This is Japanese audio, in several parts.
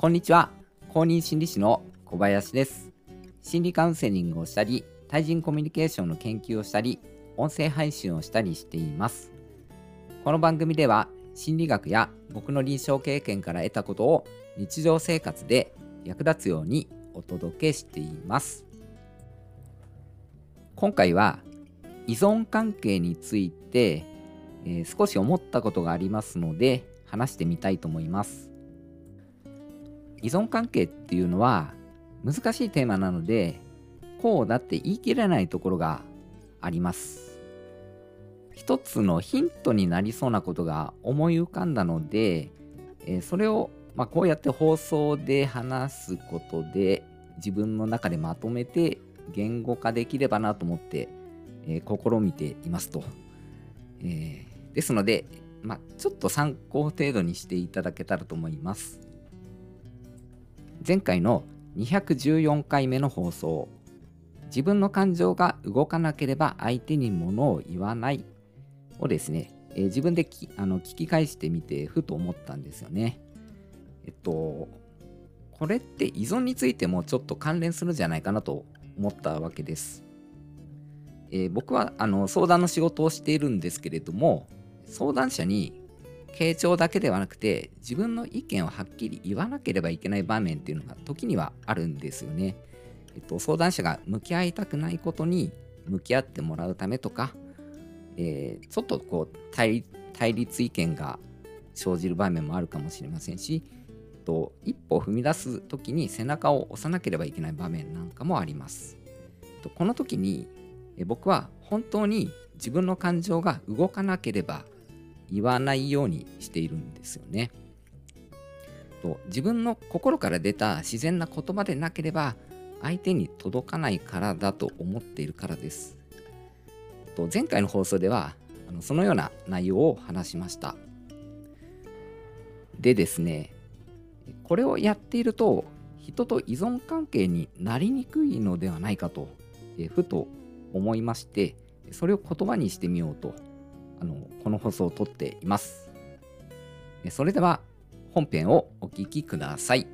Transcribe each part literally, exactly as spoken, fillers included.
こんにちは。公認心理師の小林です。心理カウンセリングをしたり、対人コミュニケーションの研究をしたり、音声配信をしたりしています。この番組では、心理学や僕の臨床経験から得たことを日常生活で役立つようにお届けしています。今回は依存関係について、えー少し思ったことがありますので話してみたいと思います。依存関係っていうのは難しいテーマなので、こうだって言い切れないところがあります。一つのヒントになりそうなことが思い浮かんだので、えーそれを、まあ、こうやって放送で話すことで自分の中でまとめて言語化できればなと思って、えー試みていますと。えーですので、まあ、ちょっと参考程度にしていただけたらと思います。前回のにひゃくじゅうよんかいめの放送、自分の感情が動かなければ相手に物を言わないをですね、えー自分できあの聞き返してみてふと思ったんですよね。えっと、これって依存についてもちょっと関連するんじゃないかなと思ったわけです。えー僕はあの相談の仕事をしているんですけれども、相談者に傾聴だけではなくて自分の意見をはっきり言わなければいけない場面っていうのが時にはあるんですよね。えっと、相談者が向き合いたくないことに向き合ってもらうためとか、えーちょっとこう対対立意見が生じる場面もあるかもしれませんし、えっと、一歩踏み出す時に背中を押さなければいけない場面なんかもあります。えっとこの時にえ僕は本当に自分の感情が動かなければ言わないようにしているんですよね。と自分の心から出た自然な言葉でなければ相手に届かないからだと思っているからです。と前回の放送ではあのそのような内容を話しました。でですね、これをやっていると人と依存関係になりにくいのではないかと、えふと思いまして、それを言葉にしてみようとあのこの放送を撮っています。えそれでは本編をお聞きください。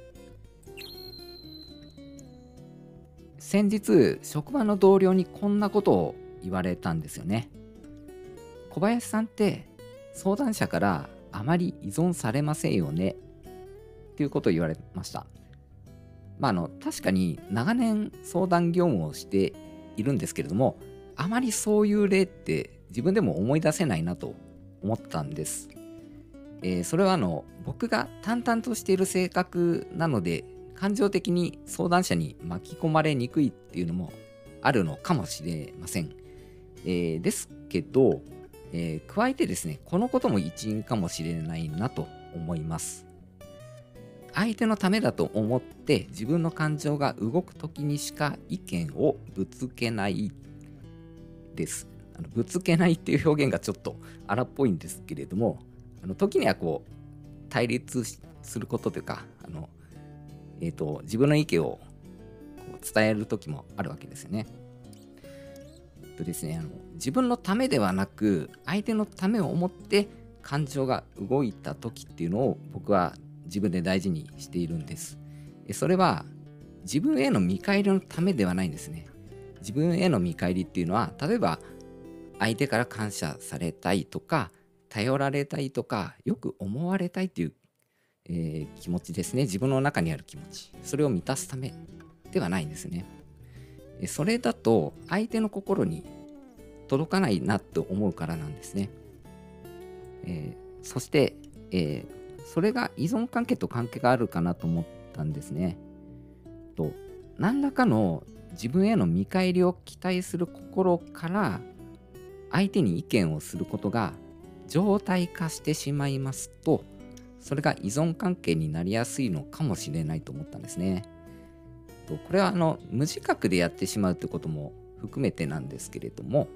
先日職場の同僚にこんなことを言われたんですよね。小林さんって相談者からあまり依存されませんよねっていうことを言われました。まあ、あの確かに長年相談業務をしているんですけれども、あまりそういう例って自分でも思い出せないなと思ったんです。えーそれはあの僕が淡々としている性格なので、感情的に相談者に巻き込まれにくいっていうのもあるのかもしれません。えーですけど、えー加えてですね、このことも一因かもしれないなと思います。相手のためだと思って自分の感情が動くときにしか意見をぶつけないです。あのぶつけないっていう表現がちょっと荒っぽいんですけれども、あの時にはこう対立しすることというか、あの、えーと自分の意見をこう伝える時もあるわけですよね。えっとですねあの自分のためではなく相手のためを思って感情が動いた時っていうのを僕は自分で大事にしているんです。えそれは自分への見返りのためではないんですね。自分への見返りっていうのは、例えば相手から感謝されたいとか、頼られたいとか、よく思われたいっていう、えー気持ちですね。自分の中にある気持ち。それを満たすためではないんですね。えそれだと相手の心に届かないなと思うからなんですね。えーそして、えーそれが依存関係と関係があるかなと思ったんですね。と何らかの自分への見返りを期待する心から相手に意見をすることが常態化してしまいますと、それが依存関係になりやすいのかもしれないと思ったんですね。とこれはあの無自覚でやってしまうということも含めてなんですけれども、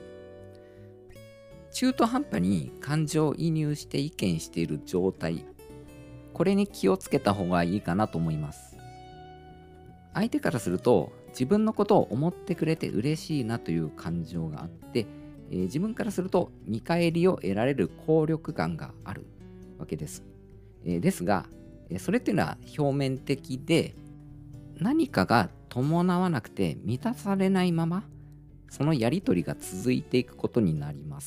中途半端に感情を移入して意見している状態、これに気をつけた方がいいかなと思います。相手からすると自分のことを思ってくれて嬉しいなという感情があって、えー自分からすると見返りを得られる効力感があるわけです。えーですが、 それっていうのは表面的で、何かが伴わなくて満たされないままそのやり取りが続いていくことになります。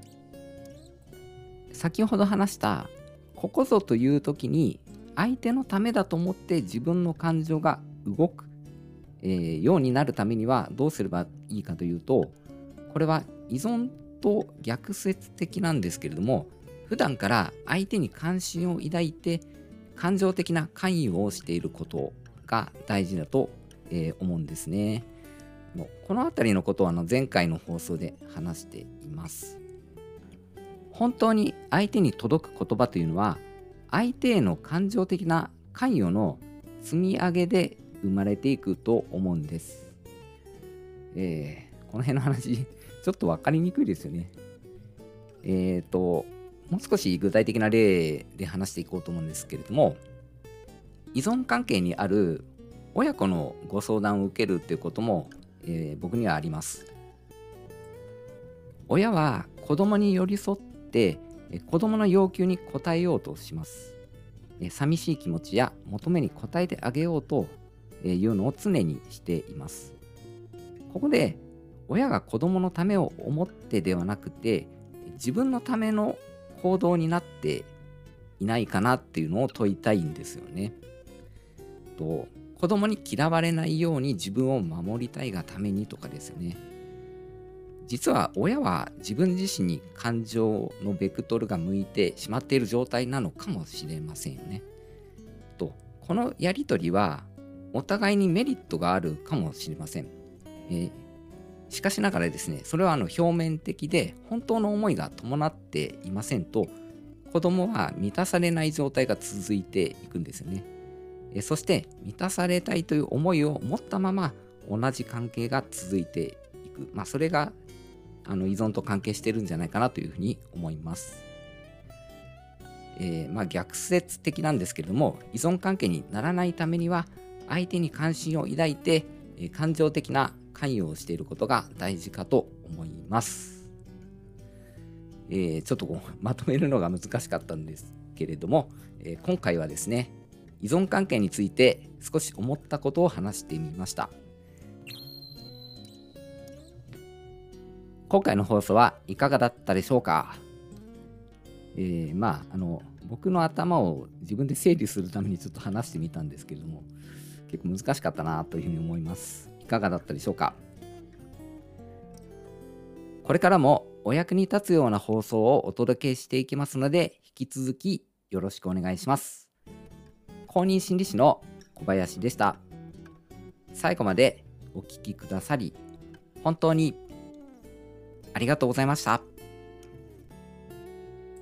先ほど話したここぞという時に相手のためだと思って自分の感情が動く、えーようになるためにはどうすればいいかというと、これは依存と逆説的なんですけれども、普段から相手に関心を抱いて感情的な関与をしていることが大事だと、えー思うんですね。もうこのあたりのことはあの前回の放送で話しています。本当に相手に届く言葉というのは、相手への感情的な関与の積み上げで生まれていくと思うんです。えーこの辺の話ちょっと分かりにくいですよね。えっともう少し具体的な例で話していこうと思うんですけれども、依存関係にある親子のご相談を受けるっていうことも、えー僕にはあります。親は子供に寄り添ってえー子供の要求に応えようとします。えー寂しい気持ちや求めに応えてあげようとえーいうのを常にしています。ここで親が子供のためを思ってではなくて、自分のための行動になっていないかなっていうのを問いたいんですよね。と子供に嫌われないように自分を守りたいがためにとかですよね。実は親は自分自身に感情のベクトルが向いてしまっている状態なのかもしれませんよね。とこのやりとりはお互いにメリットがあるかもしれません。えーしかしながらですね、それはあの表面的で本当の思いが伴っていませんと、子供は満たされない状態が続いていくんですよね。えそして満たされたいという思いを持ったまま同じ関係が続いていく、まあ、それがあの依存と関係してるんじゃないかなというふうに思います。えーまあ、逆説的なんですけれども、依存関係にならないためには相手に関心を抱いて、えー感情的な関与をしていることが大事かと思います。えーちょっとこうまとめるのが難しかったんですけれども、えー今回はですね、依存関係について少し思ったことを話してみました。今回の放送はいかがだったでしょうか。えーまああの僕の頭を自分で整理するためにちょっと話してみたんですけれども、結構難しかったなというふうに思います。いかがだったでしょうか。これからもお役に立つような放送をお届けしていきますので、引き続きよろしくお願いします。公認心理師の小林でした。最後までお聞きくださり本当にありがとうございました。